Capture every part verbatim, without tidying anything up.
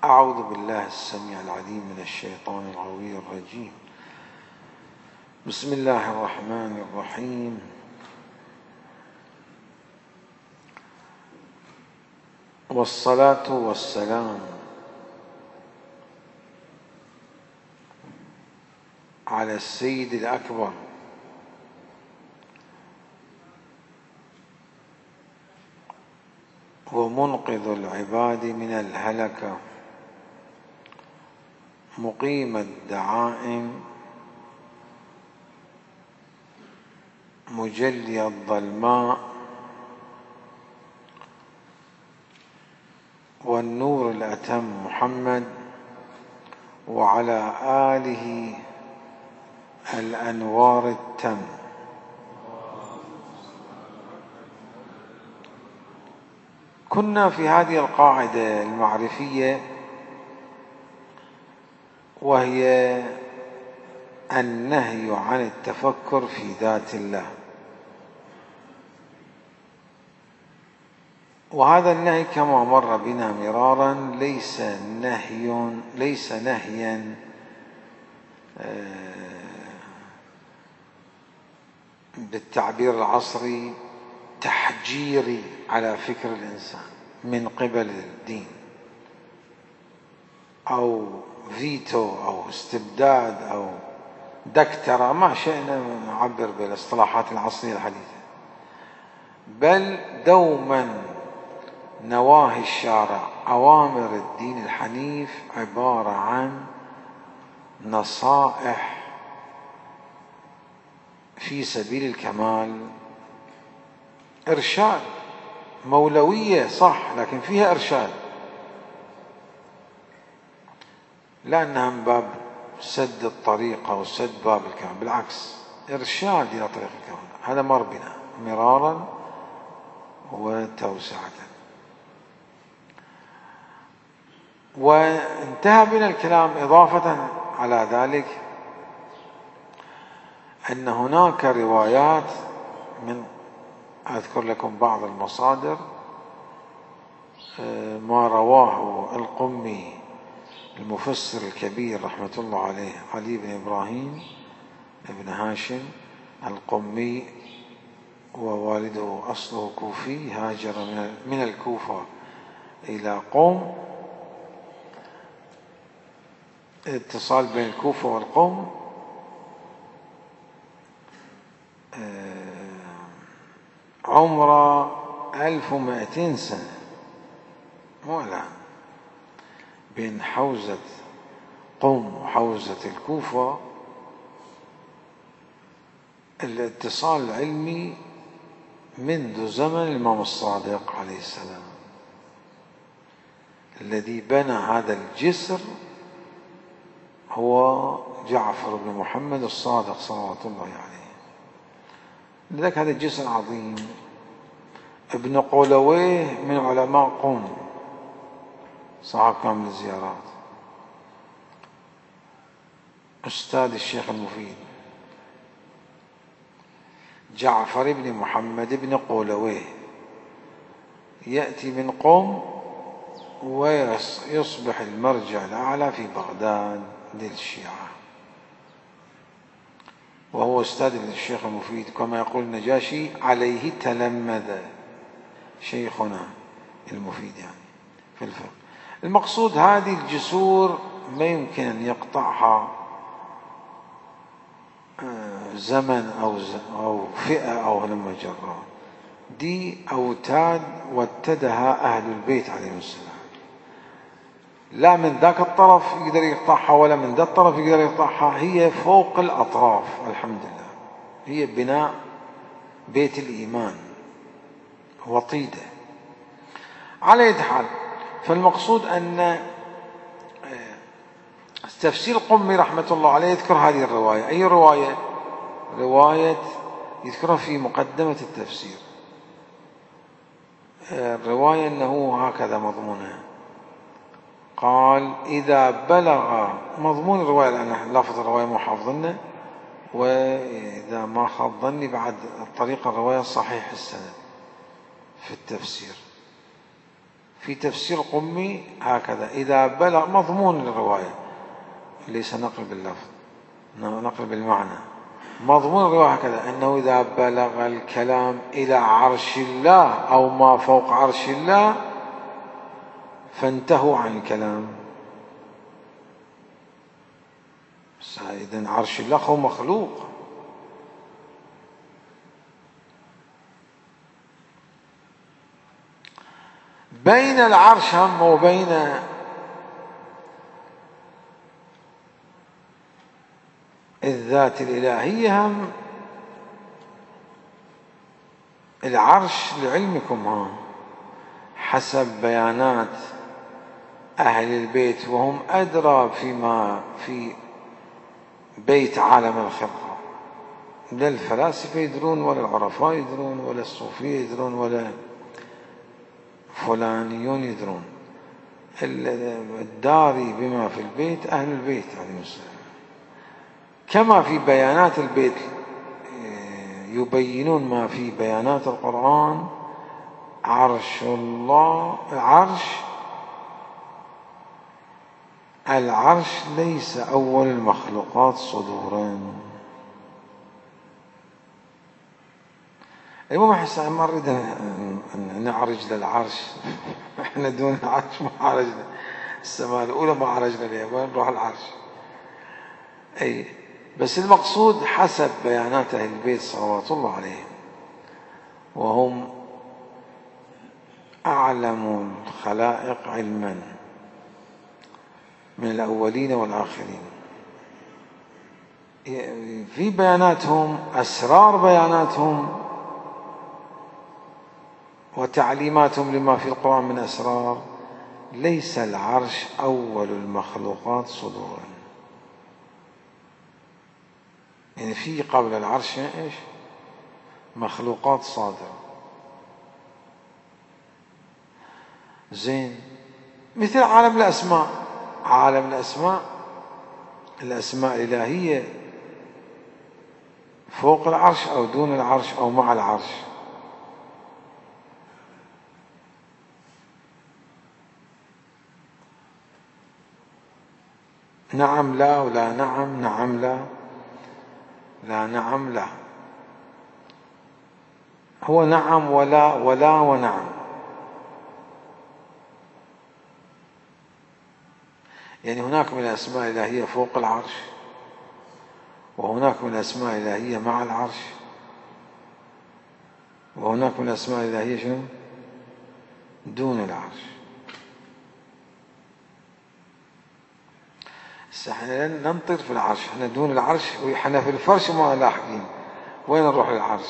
أعوذ بالله السميع العليم من الشيطان الغوي الرجيم. بسم الله الرحمن الرحيم. والصلاة والسلام على السيد الأكبر ومنقذ العباد من الهلكة، مقيم الدعائم، مجلي الظلماء، والنور الأتم محمد، وعلى آله الأنوار التم. كنا في هذه القاعدة المعرفية، وهي النهي عن التفكر في ذات الله. وهذا النهي كما مر بنا مرارا ليس نهي ليس نهيا بالتعبير العصري تحجيري على فكر الإنسان من قبل الدين، أو فيتو أو استبداد أو دكترة، ما شئنا نعبر بالاصطلاحات العصرية الحديثة، بل دوما نواهي الشارع أوامر الدين الحنيف عبارة عن نصائح في سبيل الكمال، إرشاد، مولوية صح لكن فيها إرشاد، لا أنها من باب سد الطريق أو سد باب الكمال، بالعكس إرشاد إلى طريق الكمال. هذا مر بنا مرارا وتوسعة. وانتهى بنا الكلام إضافة على ذلك أن هناك روايات، من أذكر لكم بعض المصادر، ما رواه القمي المفسر الكبير رحمة الله عليه علي بن إبراهيم بن هاشم القمي، ووالده أصله كوفي، هاجر من الكوفة إلى قم. اتصال بين الكوفة والقم عمره ألف ومائتين سنة، مو الآن، بين حوزة قم وحوزة الكوفة الاتصال العلمي منذ زمن الإمام الصادق عليه السلام، الذي بنى هذا الجسر هو جعفر بن محمد الصادق صلوات الله عليه. لذلك هذا الجسر عظيم. ابن قولويه من علماء قم، صاحب كامل الزيارات، أستاذ الشيخ المفيد جعفر بن محمد بن قولويه، يأتي من قم ويصبح المرجع الأعلى في بغداد للشيعة، وهو أستاذ الشيخ المفيد كما يقول النجاشي عليه تلمذ شيخنا المفيد يعني في الفقه. المقصود هذه الجسور ما يمكن أن يقطعها زمن أو أو فئة أو لما جرى، دي أوتاد وتدها أهل البيت عليهم السلام، لا من ذاك الطرف يقدر يقطعها ولا من ذا الطرف يقدر يقطعها، هي فوق الأطراف الحمد لله، هي بناء بيت الإيمان وطيدة. على أي حال، فالمقصود أن تفسير القمي رحمة الله عليه يذكر هذه الرواية. أي رواية؟ رواية يذكرها في مقدمة التفسير، الرواية أنه هكذا مضمونها، قال إذا بلغ مضمون الرواية، لأن لفظ الرواية مو حافظنا، وإذا ما خاب ظني بعد الطريقة الرواية صحيح السند في التفسير، في تفسير قمي هكذا: إذا بلغ، مضمون الرواية ليس نقل باللفظ، نقل بالمعنى، مضمون الرواية هكذا: أنه إذا بلغ الكلام إلى عرش الله أو ما فوق عرش الله فانتهوا عن الكلام. إذن عرش الله هو مخلوق. بين العرش هم وبين الذات الإلهية هم العرش لعلمكم ها حسب بيانات أهل البيت، وهم أدرى فيما في بيت عالم الخلقة. لا الفلاسفة يدرون، ولا العرفاء يدرون، ولا الصوفية يدرون، ولا فلانيون يدرون. الداري بما في البيت أهل البيت عليهم السلام. كما في بيانات البيت يبينون ما في بيانات القرآن، عرش الله، العرش العرش ليس أول المخلوقات صدورا. المهم حسنا ما نريد نعرج للعرش احنا دون العرش ما عرجنا، السماء الأولى ما عرجنا لها، وين نروح العرش؟ أي بس المقصود حسب بيانات أهل البيت صلوات الله عليهم، وهم أعلم الخلائق علما من الأولين والآخرين. في بياناتهم أسرار بياناتهم وتعليماتهم لما في القرآن من أسرار. ليس العرش أول المخلوقات صدورا، يعني في قبل العرش إيش مخلوقات صادرة. زين، مثل عالم الأسماء، عالم الأسماء الأسماء الإلهية فوق العرش أو دون العرش أو مع العرش. نعم لا، ولا نعم نعم لا، لا نعم لا، هو نعم ولا ولا ونعم. يعني هناك من الأسماء الإلهية فوق العرش، وهناك من الأسماء الإلهية مع العرش، وهناك من الأسماء الإلهية شنو دون العرش. احنا لن ننطر في العرش، احنا دون العرش واحنا في الفرش ما لاحقين، وين نروح للعرش؟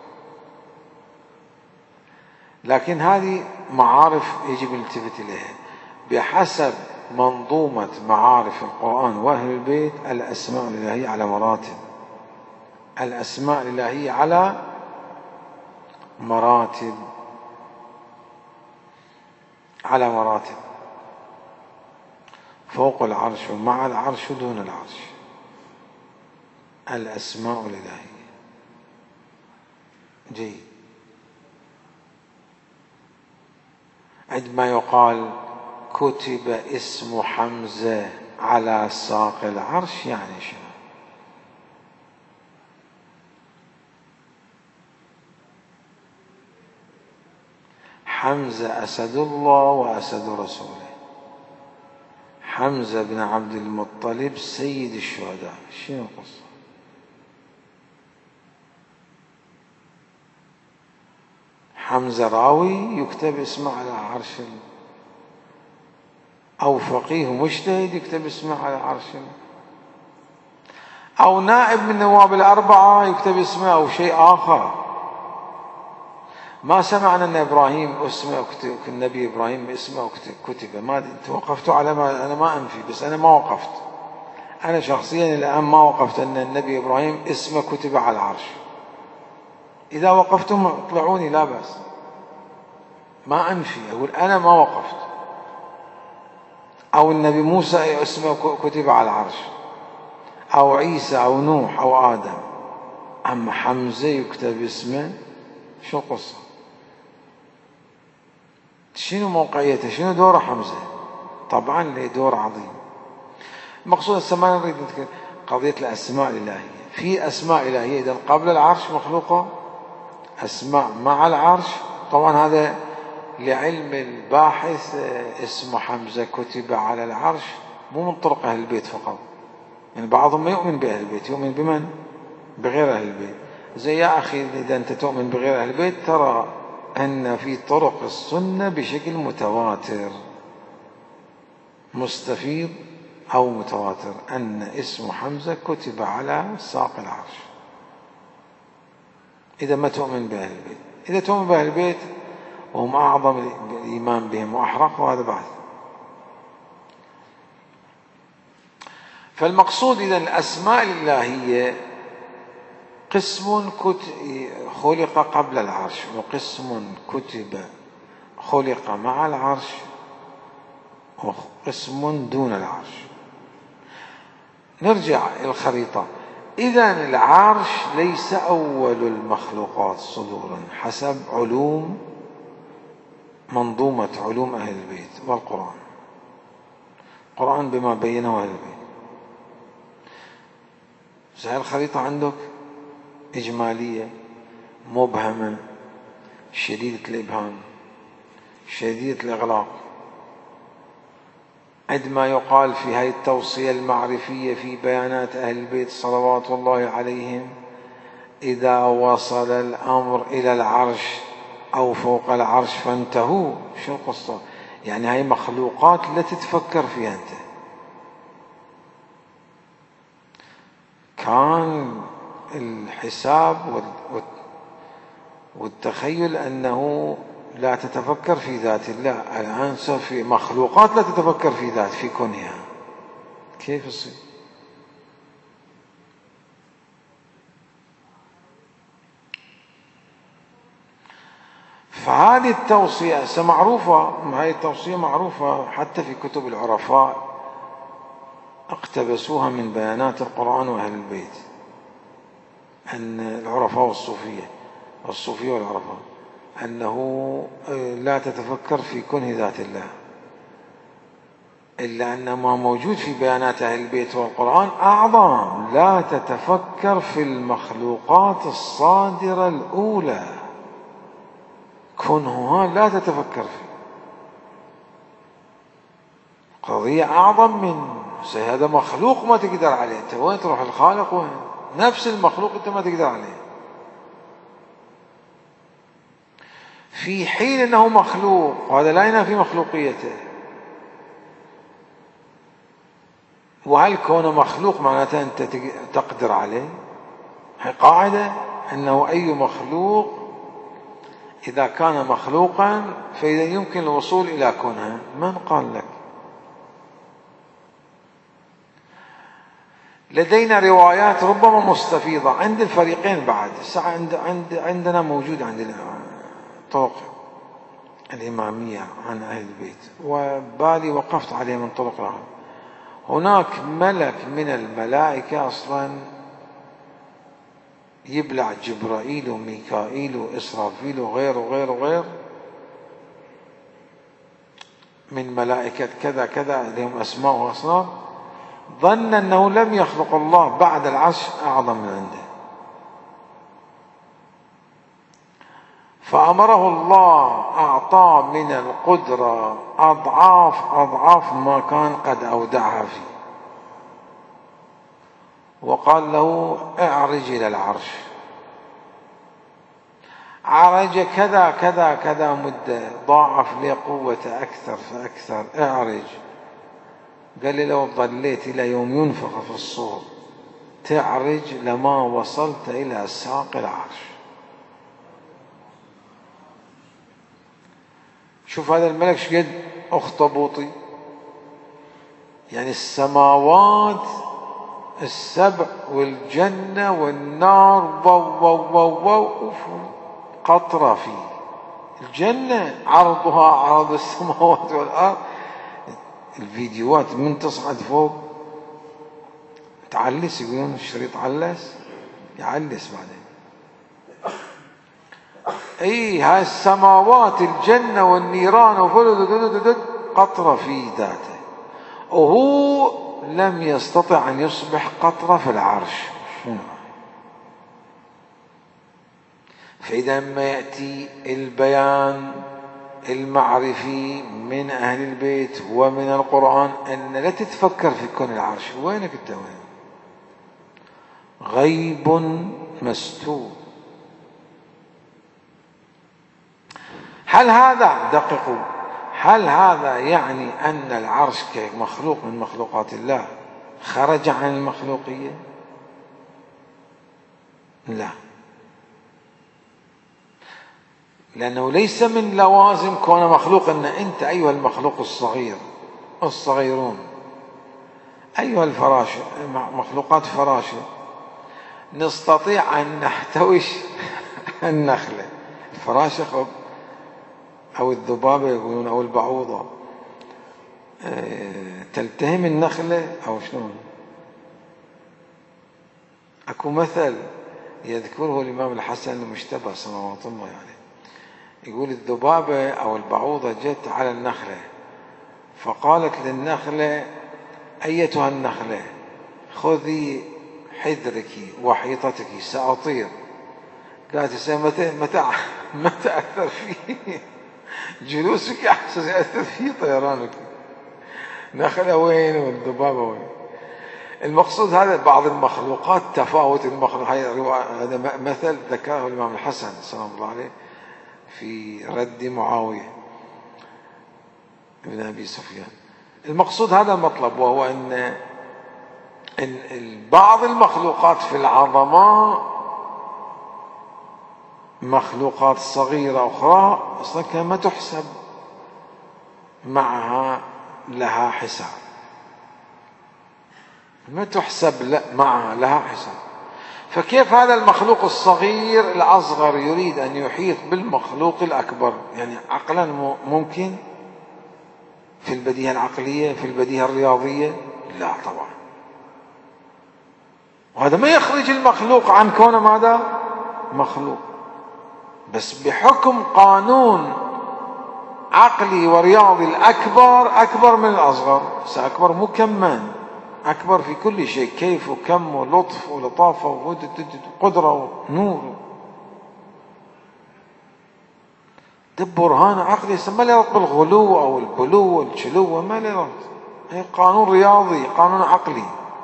لكن هذه معارف يجب الالتفات إليها بحسب منظومة معارف القرآن وأهل البيت. الأسماء الإلهية على مراتب، الأسماء الإلهية على مراتب على مراتب فوق العرش ومع العرش ودون العرش. الأسماء الإلهية. جيد. عندما يقال كتب اسم حمزة على ساق العرش يعني شنو؟ حمزة أسد الله وأسد رسوله، حمزة بن عبد المطلب سيد الشهداء. شنو القصة؟ حمزة راوي يكتب اسمه على عرش، أو فقيه مجتهد يكتب اسمه على عرش، أو نائب من نواب الأربعة يكتب اسمه، أو شيء آخر. ما سمعنا أن إبراهيم اسمه كتب، النبي إبراهيم اسمه كتب. ما أنت وقفتوا على ما أنا ما أنفي، بس أنا ما وقفت، أنا شخصيا الآن ما وقفت أن النبي إبراهيم اسمه كتب على العرش. إذا وقفتم اطلعوني لا بأس، ما أنفي، أقول أنا ما وقفت. أو النبي موسى اسمه كتب على العرش، أو عيسى أو نوح أو آدم. أما حمزة يكتب اسمه، شو القصة؟ شنو موقعيته؟ شنو دوره حمزة؟ طبعا له دور عظيم. المقصود هسه ما نريد نتكلم قضية الأسماء الإلهية. في أسماء إلهية إذا قبل العرش مخلوقة، أسماء مع العرش. طبعا هذا لعلم الباحث اسمه حمزة كتب على العرش، مو من طرق أهل البيت فقط، يعني بعضهم ما يؤمن بأهل البيت، يؤمن بمن؟ بغير أهل البيت. زي يا أخي إذا أنت تؤمن بغير أهل البيت ترى أن في طرق السنة بشكل متواتر مستفيض أو متواتر أن اسم حمزة كتب على ساق العرش. إذا ما تؤمن بأهل البيت، إذا تؤمن بأهل البيت وهم أعظم الإيمان بهم وأحرق، وهذا بعد. فالمقصود إذا الأسماء الإلهية قسم خلق قبل العرش، وقسم كتب خلق مع العرش، وقسم دون العرش. نرجع الخريطة. إذن العرش ليس أول المخلوقات صدورا حسب علوم منظومة علوم أهل البيت والقرآن. القرآن بما بينه أهل البيت. هاي الخريطة عندك إجمالية، مبهمة، شديدة الإبهام، شديدة الإغلاق. عندما يقال في هذه التوصية المعرفية في بيانات أهل البيت صلوات الله عليهم إذا وصل الأمر إلى العرش أو فوق العرش فانتهوا، شو القصة؟ يعني هاي مخلوقات لا تتفكر فيها أنت. كان الحساب والتخيل أنه لا تتفكر في ذات الله، الآن صار في مخلوقات لا تتفكر في ذات في كونها. كيف يصير؟ فهذه التوصية معروفة، هذه التوصية معروفة حتى في كتب العرفاء اقتبسوها من بيانات القرآن وأهل البيت، أن العرفاء والصوفية والصوفية والعرفاء أنه لا تتفكر في كنه ذات الله، إلا أن ما موجود في بيانات أهل البيت والقرآن أعظم. لا تتفكر في المخلوقات الصادرة الأولى، كنهها لا تتفكر فيه. قضية أعظم من هذا مخلوق ما تقدر عليه، أنت وين تروح؟ الخالق وين؟ نفس المخلوق أنت ما تقدر عليه، في حين أنه مخلوق، وهذا لا ينافي مخلوقيته. وهل كونه مخلوق معناته أنت تقدر عليه؟ هي قاعدة أنه أي مخلوق إذا كان مخلوقا فإذا يمكن الوصول إلى كونها. من قال لك؟ لدينا روايات ربما مستفيضة عند الفريقين بعد. عند عند عندنا موجود عند طرق الإمامية عن أهل البيت، وبالي وقفت عليه من طرق آخر. هناك ملك من الملائكة أصلا يبلع جبرائيل وميكائيل وإسرافيل وغير وغير وغير من ملائكة كذا كذا لهم أسماء وأصناف، ظن أنه لم يخلق الله بعد العرش أعظم من عنده، فأمره الله أعطاه من القدرة أضعاف أضعاف ما كان قد أودعها فيه، وقال له اعرج إلى العرش. عرج كذا كذا كذا مدة، ضاعف لي قوة أكثر فأكثر، اعرج. قال لي لو ظليت إلى يوم ينفخ في الصور تعرج لما وصلت إلى ساق العرش. شوف هذا الملك شقد أخطبوطي، يعني السماوات السبع والجنة والنار وو وو وو قطرة فيه. الجنة عرضها عرض السماوات والأرض. الفيديوهات من تصعد فوق تعلس، يقولون الشريط علس، يعلس بعدين. اي هاي السماوات الجنة والنيران وفلد قطرة في ذاته، وهو لم يستطع أن يصبح قطرة في العرش. فإذا ما يأتي البيان المعرفي من أهل البيت ومن القرآن أن لا تتفكر في كون العرش، وينك أنت وين؟ غيب مستور. هل هذا دققوا هل هذا يعني أن العرش كمخلوق من مخلوقات الله خرج عن المخلوقية؟ لا، لأنه ليس من لوازم كون مخلوق أن أنت أيها المخلوق الصغير الصغيرون أيها الفراشة مخلوقات فراشة نستطيع أن نحتوش النخلة. الفراشة أو الذبابة يقولون أو البعوضة تلتهم النخلة أو شلون؟ أكو مثل يذكره الإمام الحسن المجتبى صلوات الله عليه، يعني يقول الذبابة أو البعوضة جت على النخلة فقالت للنخلة أيتها النخلة خذي حذرك وحيطتك سأطير. قالت متى متى متى أثر فيه جلوسك أحسن يأثر فيه طيرانك. نخلة وين والذبابة وين؟ المقصود هذا بعض المخلوقات تفاوت المخلوق. هذا مثل ذكره الإمام الحسن صلى الله عليه في رد معاوية ابن أبي سفيان. المقصود هذا المطلب، وهو أن بعض المخلوقات في العظماء مخلوقات صغيرة أخرى أصلا كما تحسب معها لها حساب، ما تحسب معها لها حساب. فكيف هذا المخلوق الصغير الأصغر يريد أن يحيط بالمخلوق الأكبر؟ يعني عقلا ممكن في البديهة العقلية في البديهة الرياضية؟ لا طبعا. وهذا ما يخرج المخلوق عن كونه ماذا؟ مخلوق، بس بحكم قانون عقلي ورياضي الأكبر أكبر من الأصغر، سأكبر مكمن أكبر في كل شيء، كيف وكم ولطف ولطافة وقدرة ونور. ده برهان عقلي ما له ربط بالغلو أو البلو والشلو، ما له ربط. هي قانون رياضي قانون عقلي.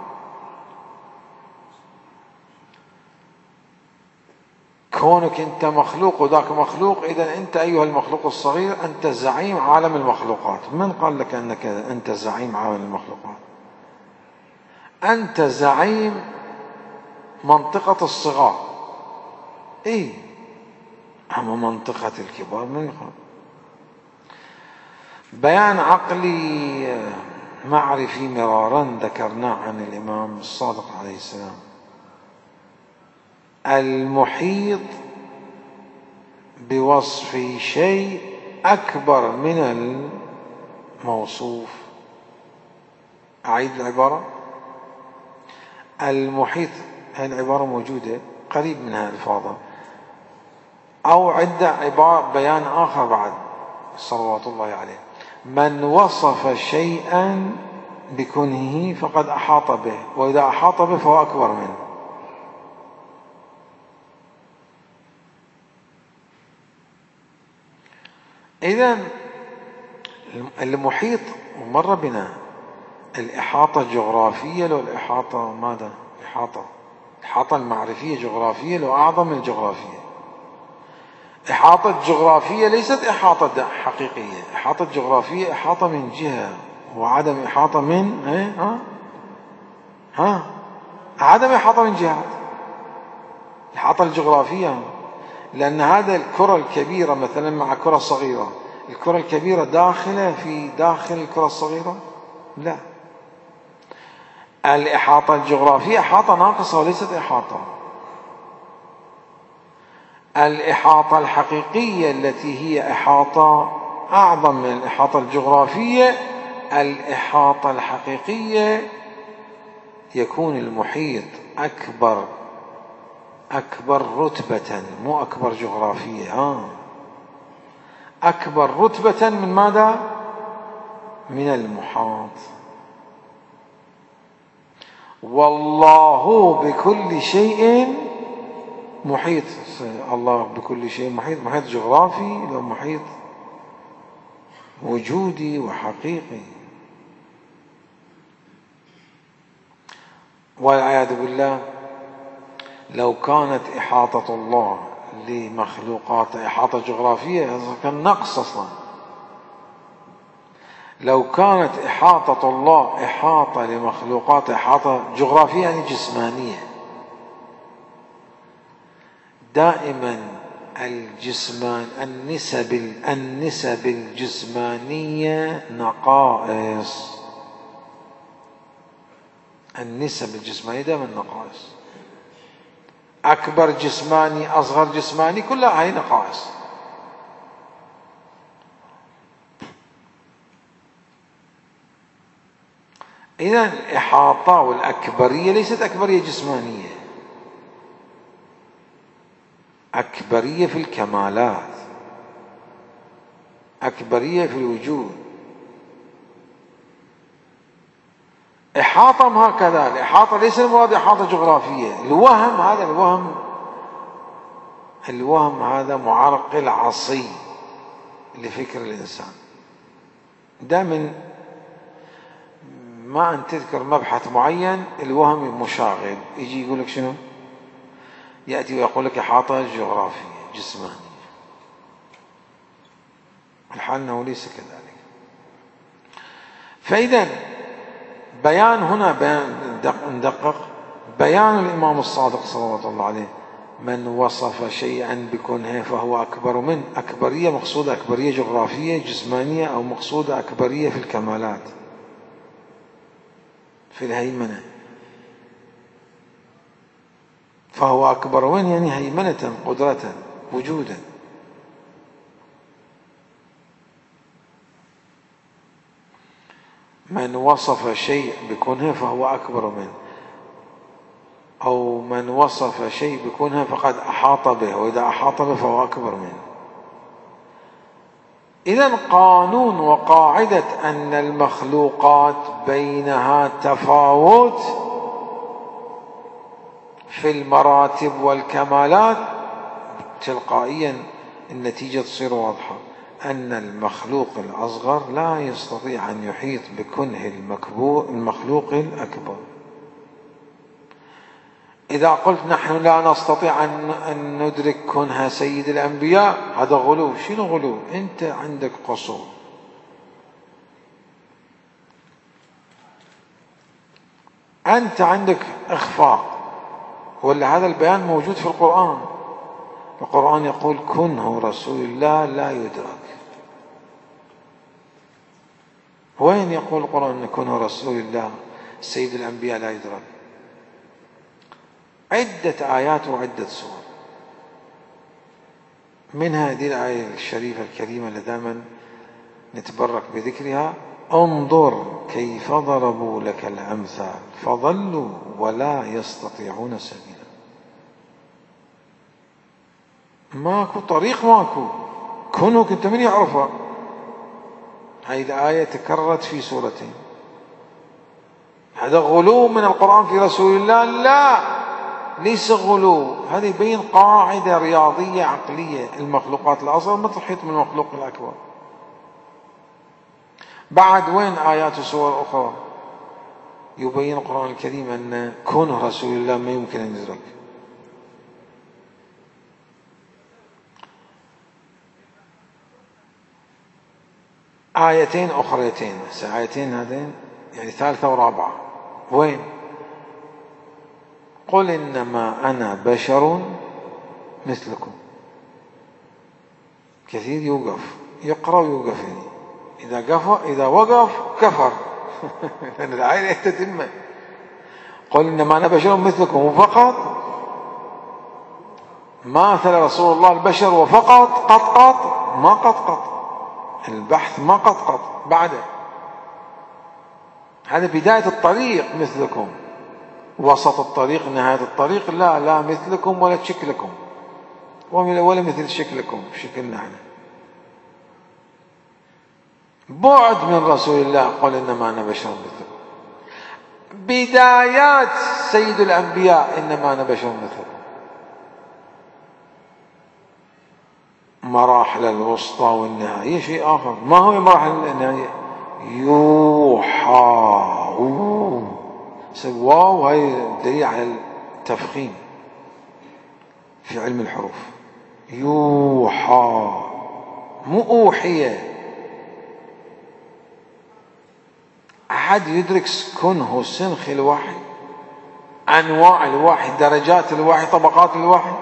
كونك أنت مخلوق وذاك مخلوق، إذا أنت أيها المخلوق الصغير أنت زعيم عالم المخلوقات. من قال لك أنك أنت زعيم عالم المخلوقات؟ أنت زعيم منطقة الصغار، إيه، أما منطقة الكبار من يقول؟ بيان عقلي معرفي مرارا ذكرناه عن الإمام الصادق عليه السلام. المحيط بوصف شيء أكبر من الموصوف. أعيد العبارة. المحيط، هذه العبارة موجودة قريب منها الفاظة، أو عدة عبارة بيان آخر بعد صلوات الله عليه. من وصف شيئا بكنهه فقد أحاط به، وإذا أحاط به فهو أكبر منه. إذن المحيط مر بنا الإحاطة الجغرافية لو الإحاطة ماذا؟ إحاطة الإحاطة المعرفية جغرافية لو أعظم من الجغرافية. إحاطة جغرافية ليست إحاطة حقيقية. إحاطة جغرافية إحاطة من جهة وعدم إحاطة من ها ها عدم إحاطة من جهات. الإحاطة الجغرافية لأن هذا الكرة الكبيرة مثلا مع كرة صغيرة، الكرة الكبيرة داخلة في داخل الكرة الصغيرة؟ لا. الإحاطة الجغرافية إحاطة ناقصة وليست إحاطة. الإحاطة الحقيقية التي هي إحاطة أعظم من الإحاطة الجغرافية، الإحاطة الحقيقية يكون المحيط أكبر أكبر رتبة، مو أكبر جغرافية، ها أكبر رتبة من ماذا؟ من المحاط. والله بكل شيء محيط. الله بكل شيء محيط، محيط جغرافي لو محيط وجودي وحقيقي. والعياذ بالله لو كانت إحاطة الله لمخلوقات إحاطة جغرافية كان نقص أصلا. لو كانت إحاطة الله إحاطة لمخلوقات إحاطة جغرافية يعني جسمانية. دائما الجسمان النسب النسب الجسمانية نقائص، النسب الجسمانية دائما نقائص، أكبر جسماني أصغر جسماني كلها هاي نقائص. إذن الإحاطة والأكبرية ليست أكبرية جسمانية، أكبرية في الكمالات، أكبرية في الوجود. إحاطة هكذا، الإحاطة ليس المراد إحاطة جغرافية. الوهم هذا الوهم الوهم هذا معرقل عصي لفكر الإنسان. دائما ما أن تذكر مبحث معين الوهم مشاغل، يجي يقول لك شنو؟ يأتي ويقول لك إحاطة جغرافية جسمانية، الحال أنه ليس كذلك. فإذا بيان هنا بيان ندقق بيان الإمام الصادق صلى الله عليه: من وصف شيئا بكنه فهو أكبر منه. أكبرية مقصودة أكبرية جغرافية جسمانية، أو مقصودة أكبرية في الكمالات في الهيمنة. فهو أكبر منه يعني هيمنة، قدرة، وجودا. من وصف شيء بكنه فهو أكبر منه، أو من وصف شيء بكنه فقد أحاط به، وإذا أحاط به فهو أكبر منه. إذن قانون وقاعدة أن المخلوقات بينها تفاوت في المراتب والكمالات، تلقائيا النتيجة تصير واضحة، أن المخلوق الأصغر لا يستطيع أن يحيط بكنه المخلوق الأكبر. إذا قلت نحن لا نستطيع أن ندرك كنه سيد الأنبياء، هذا غلو. شنو غلو؟ أنت عندك قصور، أنت عندك إخفاق، ولا هذا البيان موجود في القرآن. القرآن يقول كنه رسول الله لا يدرك. وين يقول القرآن أن كنه رسول الله سيد الأنبياء لا يدرك؟ عدة آيات وعدة سور، منها هذه الآية الشريفة الكريمة اللي دائما نتبرك بذكرها: انظر كيف ضربوا لك الأمثال فضلوا ولا يستطيعون سبيلا. ماكو طريق، ماكو كنه كنت من يعرفها. هذه الآية تكررت في سورتين. هذا غلو من القرآن في رسول الله؟ لا، ليس غلو. هذا يبين قاعدة رياضية عقلية: المخلوقات الأصغر ما تحيط من المخلوق الأكبر. بعد وين آيات وسور أخرى يبين القرآن الكريم أن كونه رسول الله ما يمكن أن يدرك؟ آيتين أخريتين، آيتين هذين يعني ثالثة ورابعة. وين؟ قل إنما أنا بشر مثلكم. كثير يوقف يقرأ ويوقف، يعني إذا قف إذا وقف كفر لأن الآية تتم. قل إنما أنا بشر مثلكم وفقط. ماثل رسول الله البشر وفقط، قط قط ما قط قط، البحث ما قط قط بعده. هذا بداية الطريق مثلكم. وسط الطريق نهاية الطريق، لا لا مثلكم ولا شكلكم ولا مثل شكلكم شكلنا احنا. بعد من رسول الله قل إنما أنا بشر مثلكم. بدايات سيد الأنبياء إنما أنا بشر مثلكم. مراحل الوسطى والنهاية شيء آخر. ما هو مراحل النهاية؟ يوحى. واو هاي دليل على التفخيم في علم الحروف. يوحى مو أوحية. أحد يدرك كنه سنخ الوحي، أنواع الوحي، درجات الوحي، طبقات الوحي؟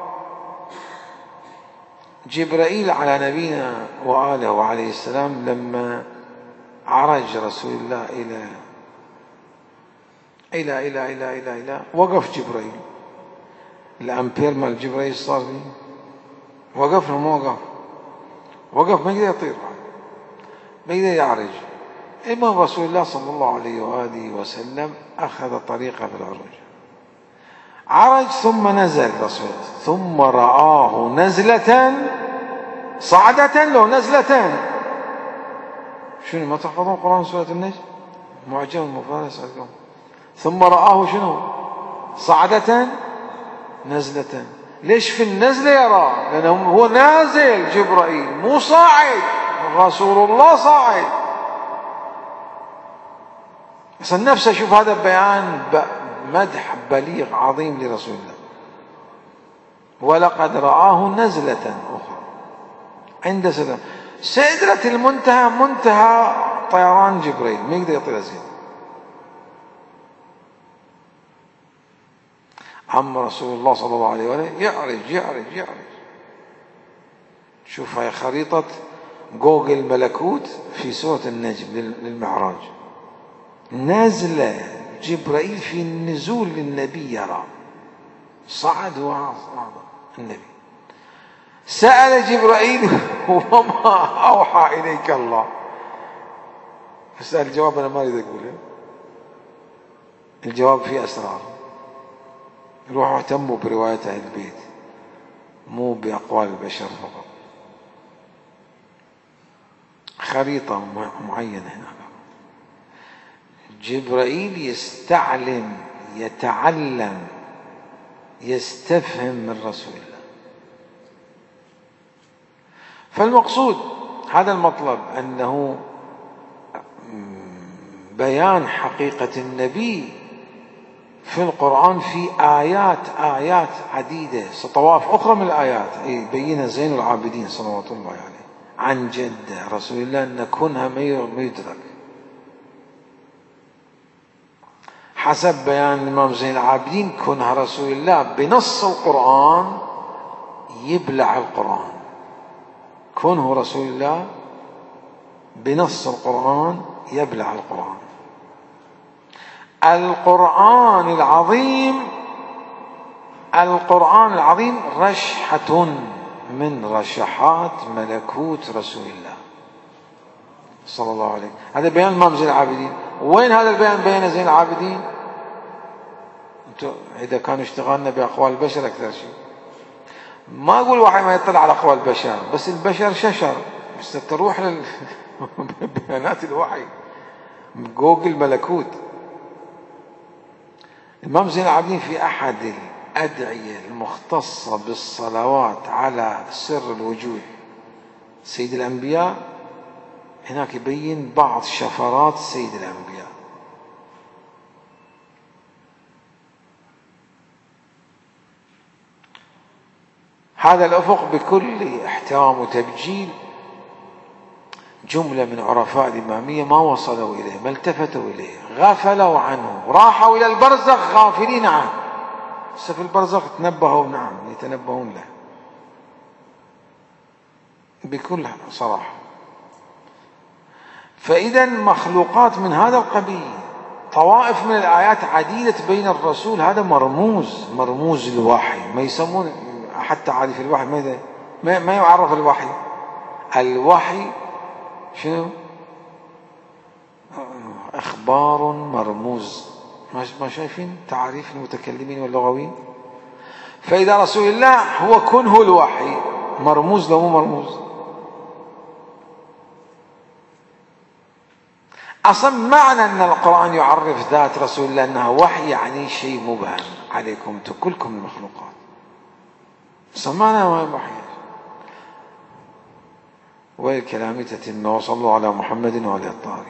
جبرائيل على نبينا وآله وعليه السلام لما عرج رسول الله إلى إلى إلى إلى إلى إلى وقف جبرائيل. الأمبير مال جبرائيل صار فيه وقف له، ما وقف وقف ما يقدر يطير، ما يقدر يعرج. المهم رسول الله صلى الله عليه وآله وسلم أخذ طريقه في العروج، عرج ثم نزل رسول الله، ثم رآه نزلة صعدة له نزلتان. شنو ما تحفظون قرآن سورة النجم؟ معجم المفارس عندكم. ثم رآه شنو؟ صعدة نزلة. ليش في النزلة يرى؟ لأنه هو نازل جبرائيل مو صاعد، رسول الله صاعد. بس نفسه شوف هذا بيان مدح بليغ عظيم لرسول الله. ولقد رآه نزلة أخرى عند سدرة سدرة المنتهى، منتهى طيران جبريل، ما يقدر يطير زين. عم رسول الله صلى الله عليه وسلم يعرج يعرج يعرج. شوف هاي خريطة جوجل ملكوت في سورة النجم للمعراج. نازلة جبرائيل في النزول للنبي يرى، صعد وصعد النبي. سأل جبرائيل وما أوحى إليك الله. اسأل الجواب أنا ما أريد أقوله، الجواب فيه أسرار. روحوا اهتموا برواية أهل البيت مو بأقوال البشر فقط. خريطة معينة هنا. جبرائيل يستعلم، يتعلم، يستفهم من رسول الله. فالمقصود هذا المطلب، أنه بيان حقيقة النبي في القرآن في آيات آيات عديدة، طوائف أخرى من الآيات يبينها زين العابدين صلوات الله عليه عن جده رسول الله أن كونها ما يدرك. حسب بيان الإمام زين العابدين كونها رسول الله بنص القرآن يبلع القرآن. كونه رسول الله بنص القرآن يبلع القرآن. القرآن العظيم، القرآن العظيم رشحة من رشحات ملكوت رسول الله صلى الله عليه وسلم. هذا بيان الإمام زين العابدين. وين هذا البيان بيان زين العابدين؟ إذا كانوا اشتغلنا بأقوال البشر أكثر شيء. ما أقول واحد ما يطلع على أقوال البشر، بس البشر ششر، بس تروح لبيانات الوحي جوجل ملكوت. الإمام زين العابدين في أحد الأدعية المختصة بالصلوات على سر الوجود سيد الأنبياء، هناك يبين بعض شفرات سيد الأنبياء. هذا الأفق بكل احترام وتبجيل جملة من عرفاء الإمامية ما وصلوا إليه، ما التفتوا إليه، غفلوا عنه، راحوا إلى البرزخ غافلين عنه. بس في البرزخ تنبهوا، نعم يتنبهون له بكل صراحة. فإذا مخلوقات من هذا القبيل، طوائف من الآيات عديدة بين الرسول، هذا مرموز، مرموز الوحي. ما يسمون حتى عادي في الوحي ماذا؟ ما يعرف الوحي. الوحي شنو؟ أخبار مرموز ما شايفين تعريف المتكلمين واللغويين؟ فإذا رسول الله هو كنه الوحي، مرموز لو مو مرموز. أصلا معنى أن القرآن يعرف ذات رسول الله أنها وحي يعني شيء مبهم عليكم كلكم المخلوقات، أصلا معنى وحي. والكلام تتم، وصلوا على محمد وعلى الطاهرين.